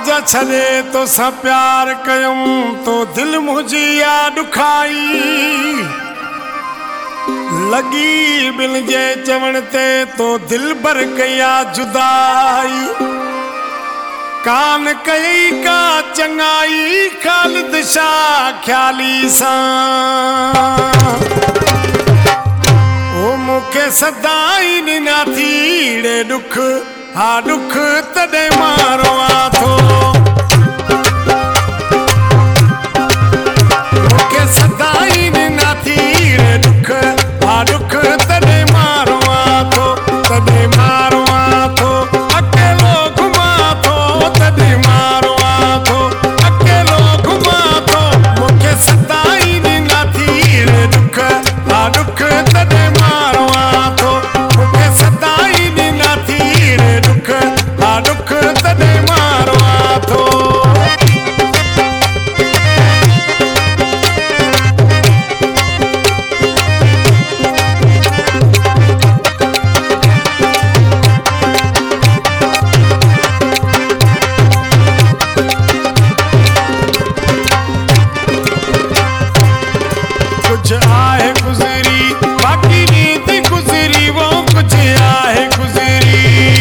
आज छॾे तोसां प्यार कयमि तो दिल मुंहिंजी या ॾुखाई लॻी बिल जे चवण ते तो दिल भर कया जुदाई कान कई का चङाई ख़ालिद शाह ख़्याली सां ओ मूंखे सदाई ॾिना थी ॾुख हा ॾुख तॾहिं मां रोवां थो मूंखे सदाई ॾिना थी ॾुख हा ॾुख तॾहिं मां रोवां थो तॾहिं मां रोवां थो अकेलो घुमां थो तॾहिं मां रोवां थो अकेलो घुमां थो मूंखे सदाई ॾिना थी ॾुख हा ॾुख तॾहिं मां रोवां थो मूंखे सदाई ॾिना थी ॾुख हा ॾुख तॾहिं मां रोवां थो कुछ आहे गुज़री बाक़ी नींद गुज़री वो कुछ आहे गुज़री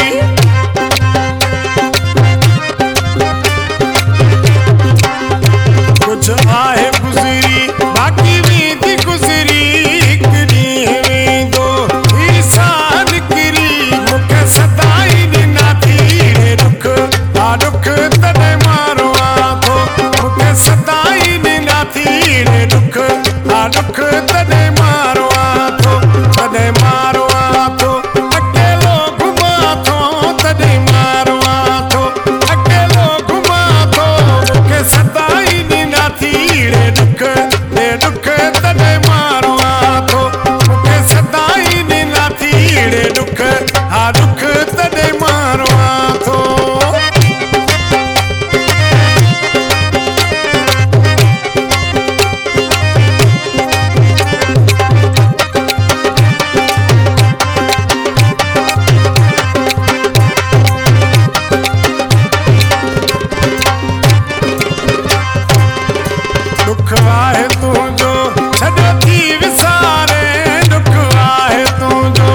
कुछ आहे गुज़री बाक़ी नींद गुज़री हिकु ॾींहुं वेंदो ही साह निकिरी मूंखे सदाई ॾिना थी ॾुख हा ॾुख तॾहिं मां रोवां थो मूंखे सदाई ॾिना थी ॾुख हा ॾुख तॾहिं मां रोवां थो तॾहिं मां रोवां थो अकेलो घुमां थो तॾहिं मां रोवां थो अकेलो घुमां थो मूंखे सदाई ॾिना थी ॾुख तॾहिं मां रोवां थो मूंखे सदाई ॾिना थी ॾुख हा ॾुख तॾहिं मां रोवां थो दुख आहे तुंहिंजो छॾो थी विसारे दुख आहे तुंहिंजो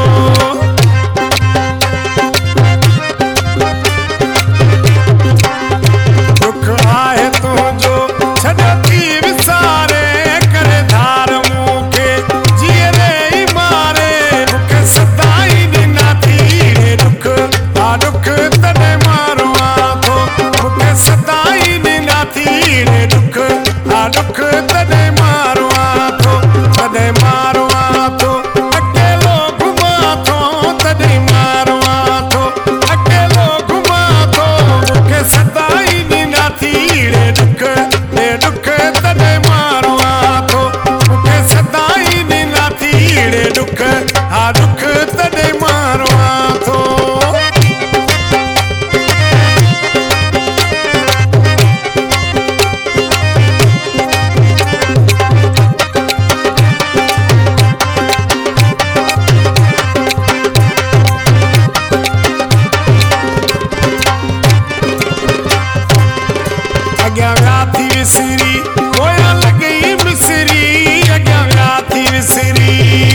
दुख आहे तुंहिंजो छॾो थी विसारे करे धार मूंखे जीअरे ई मारे मूंखे सदाई ॾिना थी ॾुख हा ॾुख तॾहिं मां रोवां थो मूंखे सदाई ॾिना थी ॾुख हा ॾुख तॾहिं मां रोवां थो तॾहिं मां रोवां थो अकेलो घुमां थो तॾहिं मां रोवां थो अकेलो घुमां थो मूंखे सदाई ॾिना थी ॾुख तॾहिं मां रोवां थो मूंखे सदाई ॾिना थी ॾुख हा ॾुख तॾहिं मां रोवां थो अॻियां विया थी विसरी पोयां लॻई मिसरी अॻियां विया थी विसरी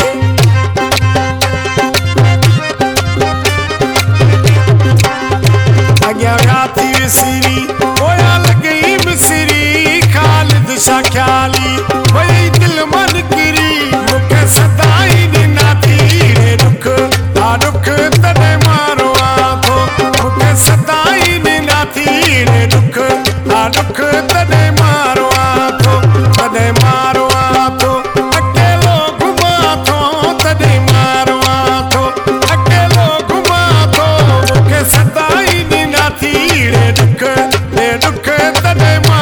अॻियां विया थी विसरी पोयां लॻई मिसरी ख़ालिद शाह ख़्याली वई दिल मां निकिरी मूंखे सदाई ॾिना थी ॾुख हा ॾुख तॾहिं मां रोवां थो मूंखे सदाई ॾिना थी ॾुख हा ॾुख तॾहिं मां रोवां थो तॾहिं मां रोवां थो अकेलो घुमां थो तॾहिं मां रोवां थो अकेलो घुमां थो मूंखे सदाई ॾिना थी ॾुख तॾहिं मां